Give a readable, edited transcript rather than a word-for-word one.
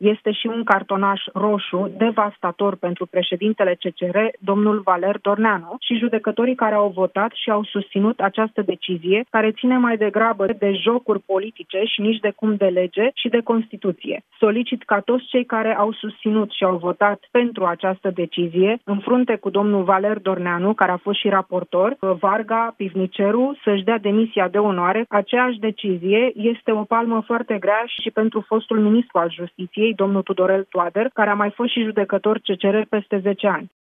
Este și un cartonaș roșu devastator pentru președintele CCR, domnul Valer Dorneanu, și judecătorii care au votat și au susținut această decizie, care ține mai degrabă de jocuri politice și nici de cum de lege și de Constituție. Solicit ca toți cei care au susținut și au votat pentru această decizie, în frunte cu domnul Valer Dorneanu, care a fost și raportor, Varga, Pivniceru, să-și dea demisia de onoare. Aceeași decizie este o palmă foarte grea și pentru fostul ministru al Justiției, domnul Tudorel Toader, care a mai fost și judecător CCR peste 10 ani.